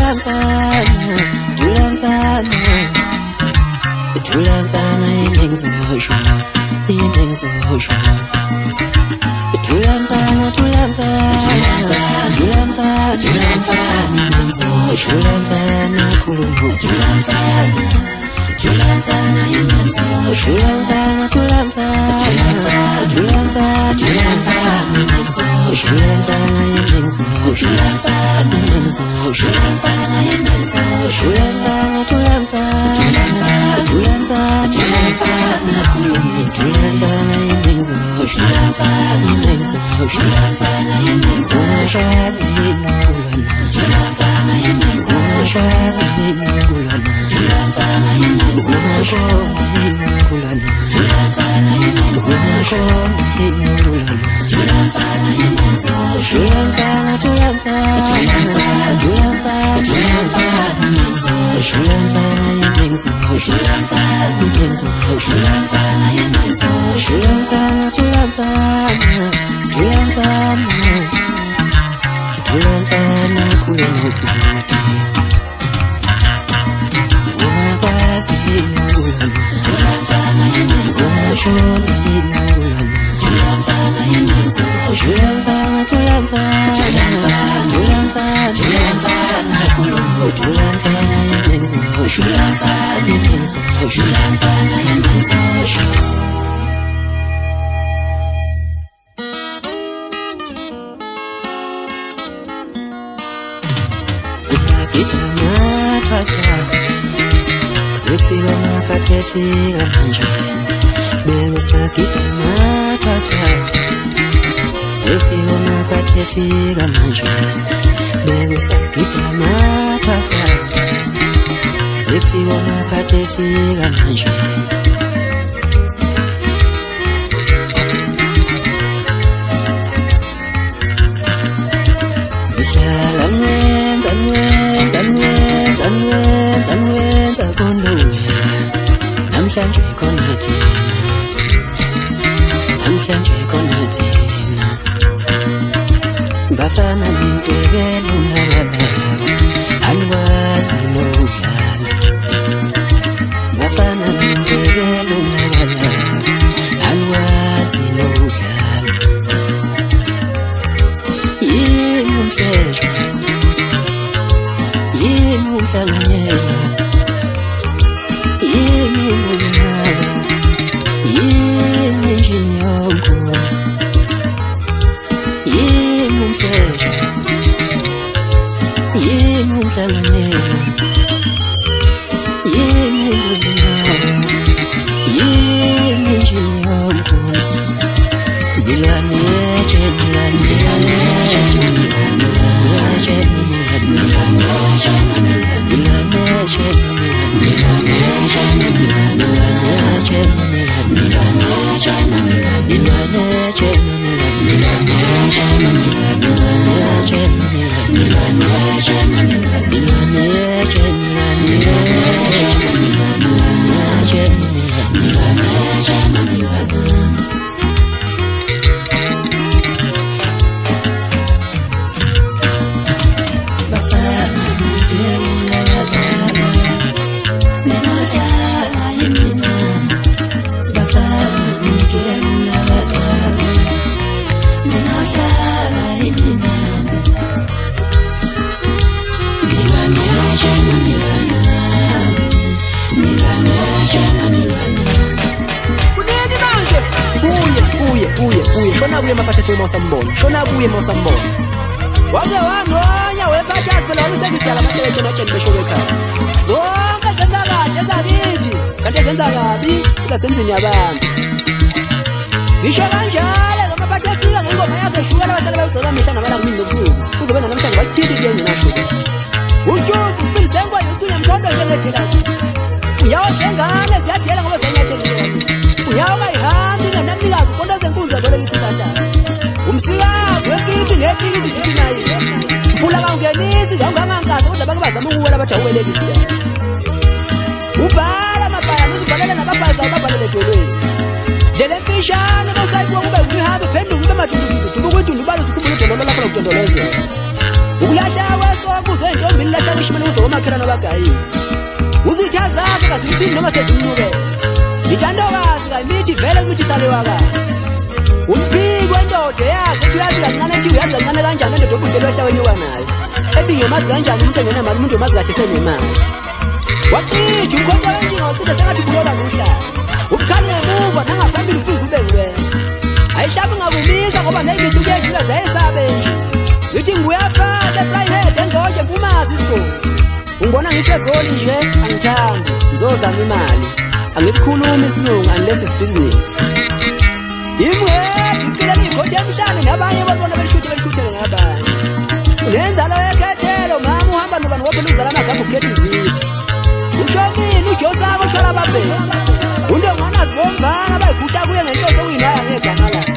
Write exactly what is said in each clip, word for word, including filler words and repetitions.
Tulamfana, tulamfana, tulamfana yengizosho, yengizosho. Tulamfana, tulamfana, tulamfana, tulamfana yengizosho, tulamfana khulumo, tulamfana, tulamfana yengizosho, tulamfana, tulamfana, tulamfana, tulamfana, tulamfana yengizosho, tulamfana yengizosho, tulamfana yengizosho, tulamfana yengizosho, tulamfana, tulamfana, tulamfana, tulamfana, tulamfana khulumo, tulamfana yengizosho, tulamfana yengizosho, tulamfana yengizosho, tulamfana yengizosho, tulamfana yengizosho, tulamfana yengizosho, tulamfana yengizosho, tulamfana, tulamfana, tulamfana, tulamfana, tulamfana yengizosho, tulamfana yengizosho, tulamfana yengizosho, tulamfana yengizosho, tulamfana, tulamfana, tulamfana, tulamfana khulumo kuthi umakwazi ngulana, tulamfana yengizosho ngulana, tulamfana yengizosho, tulamfana, tulamfana, tulamfana, tulamfana khulumo, tulamfana yengizosho, tulamfana yengizosho, tulamfana yengizosho. Sefika makatefika manje belo sakita matwasa, sefika makatefika manje belo sakita matwasa, sefika makatefika manje Ishala nwenza nwenza nwenza nwenza nwenza konungela namhlanje khona thina, namhlanje khona thina bafana nintwebela unalala anwazi nodlala, bafana nintwebela unalala anwazi nodlala. Yimi umhlejo, yimi umhlanganyelo, yimi muzimala, yimi njinyongo, yimi umhlejo, yimi umhlanganyelo, yimi muzimala, yimi njinyongo. Bilani eche, bilani eche, bilani eche, bilani eche, bilani eche, bilani eche, bilani eche, bilani eche, bilani eche, bilani eche, bilani eche, bilani eche, shona kuye maphathe mosambona, shona kuye mosambona. Wake wangonya wephathazi phela usekusala amahlelo amajeni beshoke ekhaya. Zonke zenza kahle ezakithi, kanti zenza kabi zasenzini yabantu. Zisho kanjalo lo maphathe efika ngengoma yakhe shuka labahlala bayigcoka mihla namala kumini nobusuku. Kuzobe namhlanje bathili kuyena nashuka. Ujudu uphilizengwa yesinye mthondo njengedela. Uyawuzengane ziyadela ngoba zenyatheli. Uyawa ihambi namnikazi konto zenkundla vele lithi sadala. Umsikazi wefithi nefithi izifithi naye. Mfula kangenisi ngangangangasa kodwa bake bazama ukuwela bajawubeleka isidala. Ubhala amabhala uzibhalela nababhaza ababhalele edolweni. Ndlela emfishane bosayikuwa kube uhambe phenduka ube madundukile duka kwedunda ubalo sikhumbula idololo lapho lokudondolozela. ukulahla kwesoko uzwe intombi ilahla kwishimela ukuthi omakhelana bagayi uzithaza akazisini noma sezimnukela itandokazi kayimithi vele kumithi salewakazi umphi kwendoda yazi ethi uyazi kancane ethi uyazi kancane kanjani endoda obudlelwe ehlaweni kwanayo ethi ngiyamazi kanjani umuntu engenemali umuntu omazi kahle senemali waqija ukhonta kanjinga ucide sengathi kulola nomhlaba ubukhali ngemuva nangaphambili futhi ube nguwena ayihlabi ngakubisa ngoba neyimisi ukuyedlula zayesabe nje ngithi ngiyafaka eprivate engoje kumazi isigodi ungibona ngisegoli nje angithandi ngizozama imali angisikhulumi isilungu unless it's business imwe ngicela ikhothi emhlane nabanye babona belishuthe belishuthe ngabanye unenzalo yekhethelo mama uhamba nobani wopheluzala amagama ukhetha izizwe ushomini ujosako utshala babhela unto ngwana zibombana bayigudla kuye ngenhloso uyinaya ngegama lakhe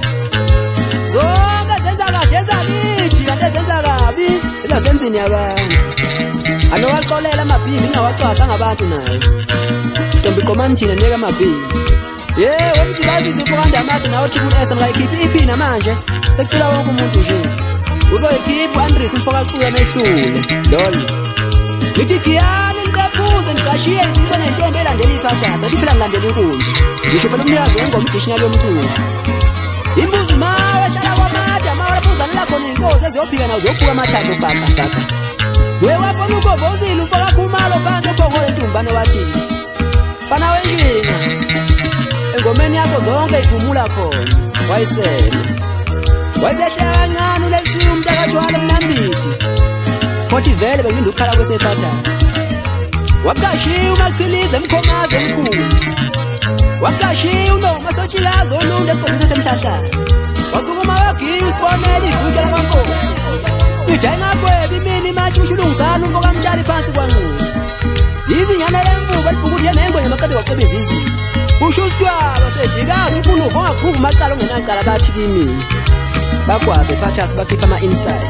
zonke zenza kahle ezakithi kanti ezenza kabi ezasenzini yabantu anowaxolela amabhili ingawacwasa ngabantu nayo ntombi qomani thina niyeka amabhili yeah wemzilazisa imfokanda yamasi nawe triple S ngayikhiphi iphina manje sekucula wonke umuntu nje uzoyikhipha uAndres umfoka kuya mehlule lol ngithi khiyani niqaphuze ngiqashiye ngizwe nentombi elandela iphasasa ethi phela ngilandela inkunzi ngisho phela umnikazi wengoma idictionary yomculo imbuzi mawe hlala kwamada mawe lapho khona inkosi eziyophika nazo zophuka amathathu baba baba wewafona ukobozile umfoka khumalo phansi ephongole intumbane wathi fana wenjini engomeni yakho zonke iphumula khona wayisele wayesehlela kancane ulesi umntakajwala emnambithi futhi vele benginda ukukhala kwesephathasi waqashiya umaqhilize emkhomazi emkhulu waqashiya unoma sotshilazo olunde esikhombisa semhlahlana wasukuma wagiya usibonela ivutha lamankosi idayingakwebi imini manje ushulungizana umfoka mtshali phansi kwanquza izinyana lemvubu elibhukuthe nengwe ngamaqede waqebeza izinto usho usitwaba sedikazi unkuluvo ongaqhuki macala ongenacala bathi kimi bakwazi ephathasi bakhipha ama-insight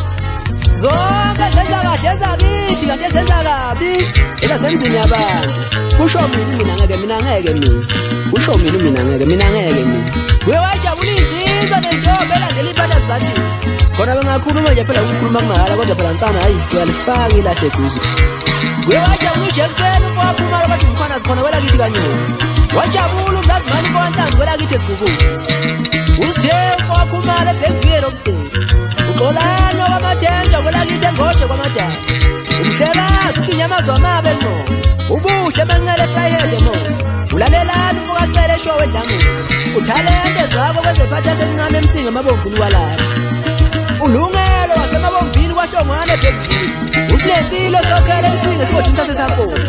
zonke zenza kahle ezakithi kanti ezenza kabi ezasemzini yabantu kusho mina mina ngeke mina ngeke mina kusho mina mina ngeke mina ngeke mina wewajabula inziza nentombi elandela iphathasi zathi khona bengakhuluma nje phela ukukhuluma kumahala kodwa phela mfana hayi uyalifaka ilahle kuzo wewajabula uJackson umfokaphumalo bathi umfana zikhona kwela kithi kanyoni wajabula umlazimani umfokanhlanzi kwela kithi esigugulu usithe umfokaphumalo ebhekviyelo obudeni uxolano kwamathenja kwela kithi engoje kwamadala umhlekazi ukinyamazwa amabe ngqondo ubuhle emanqele efayede mo ulalelani umfokacele eshowe edlangulo uthalente zakho kwezephathasi elincane emsinga emabomvini walapha ulungelo wasemabomvini kwahlongwane ebhekviyelo usilempilo sokhele emsinga esigodini sasesamponi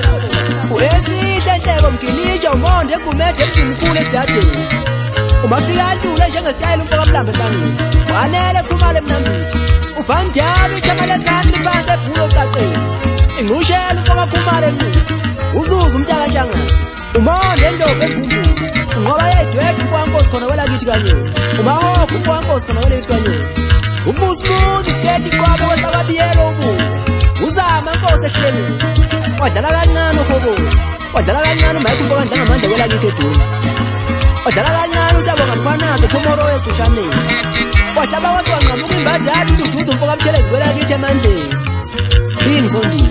uesihle nhleko mgilitsha umonde egumede emzimkhulu esidadeni umafika adlule njengesitayela umfoka mlambe hlangeni wanele khumala emnambithi uvandalo ithakale khani phansi ebhulo ocaqeni ingqushela umfoka khumala emuva uzuza umntakantshangasi umonde endobo embumbulu unqoba yedwedwe umfokankosi khona kwela kithi kanyoni umahokho umfokankosi khona kwela kithi kanyoni umusmuthi isiketi kwabo kwesakabiyelo ubuka uzama nkosi ehleleni wadlala kancane uhobosi wadlala kancane umayikho umfoka ndlangamandla kwela kithi eduni wadlala kancane usiyabonga mkhwanazi ephomoro wegcushaneni wahlaba wathi wanqamuka imbadala ududuza umfoka mtshelezi kwela kithi emandleni ingizondini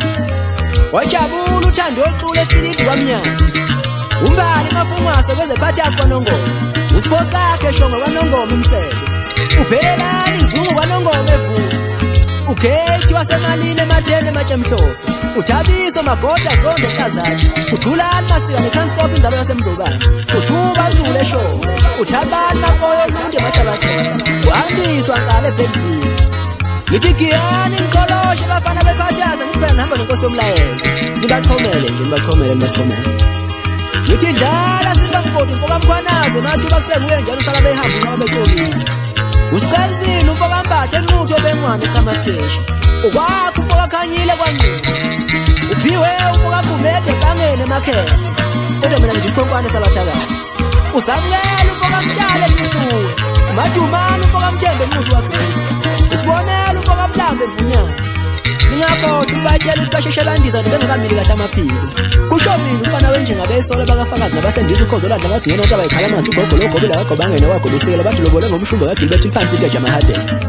wajabula uthando oqule esilidi kwamnyama umbali mafungwase kwezephathasi kwanongoma usibosakhe shonga kwanongoma umsebe uphelelani izungu kwanongoma evuka ukhethi wasemalini ematheni ematshe mhlophe uthabiso magoda zonke hlazakhe uthulani masika netransport inzalo yasemzobane uthuba zule eshowe uthabani makoyo oluntu emahlabathini uhandiswa ngale ebhekvini ngithi giyani nikoloshe bafana bephathasa ngithi phela nihamba nenkosi yomlayezo nibachomele nje nibachomele nibachomele ngithi dlala simbamgodi umfoka mkhwanaze nathuba kusenguye njalo usala behamba noma becolisa usiqalisile umfoka mbathe enquthu obengwane echama station ukwakho umfoka khanyile kwanquthu uphiwe umfoka gumede ebangeni emakhehla kodwa mina nje isikhonkwane sabathakathi uzamukela umfoka mtshale emisuwe umadumane umfoka mthembe enquthu wagresi usibonela umfoka mlambe evunyana ningakhohlwa ubatshela ukuthi basheshe bandiza nje bengakamili kahle amaphiko kusho mina umfana wenjinga besola bakafakazi nabasendisa ukhozo ladla amagcina onke abayikhala amazi ugogo logobe lakagoba angena wagobisekela bathi lobole ngomshumba kaGilbert phansi into jamahadela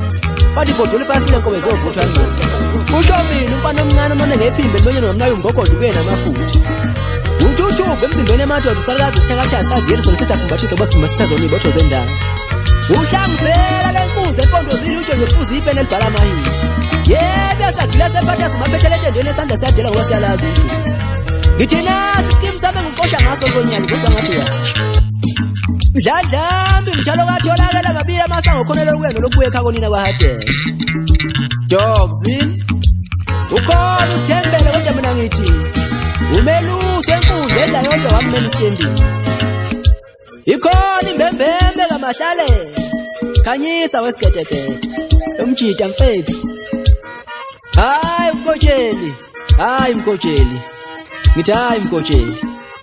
bathi bodule fasile nkobe zovuthwa nje ushobile umfana omncane none ngephimbe libonye nomnayo umgogodo ube namafutha uthuthuve emzimbeni emadoda usalikazi sithakathaya saziyeli sona sisakumbathisa kuba siduma sisazona ibotho zendawo uhlangivela lenkunzi empondozini utsho ngefuza ipeni elibhala amahisi yebo yasagila sephatha simaphethele entendweni esandla siyadela ngoba siyalazi ngithi nasi skim sami nguqosha ngaso zonyani ngosangathi uyasho mdladlambi mtshalo katholakela ngabili amasango khonelo kuye nolokubuye ekhaya konina bahadela dogzini ukhona uthembele kodwa mina ngithi umeluso enkunzi edla yodwa wamena isitendini ikhona imbembembe kamahlale khanyisa wesigedegede umjida mfethu hayi mkotsheli hayi mkotsheli ngithi hayi mkotsheli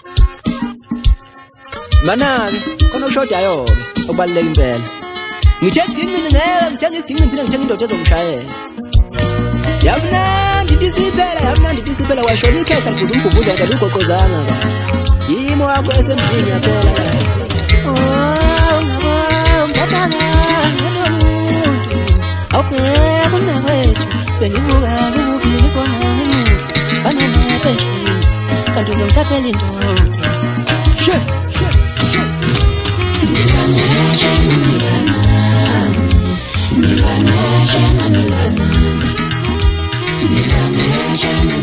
manake khona ushodayo okubaluleka impela ngithe isigingqini ngeke ngithenga isigingqini phela ngithenga indoda ezongishayela yamnandi ndisiphela yamnandi ndisiphela washona ikhesa ngibuza umgubuza kanti ugoqozanga yimo yakho esemzini yaphela oh ngabo mbathanga ngomuntu awukho kunakwethu bengibuka ngubili sibona ngimusa bana nepentshisi kanti uzongithathela indoda she Nilana, nilana, nilana, nilana, nilana, nilana.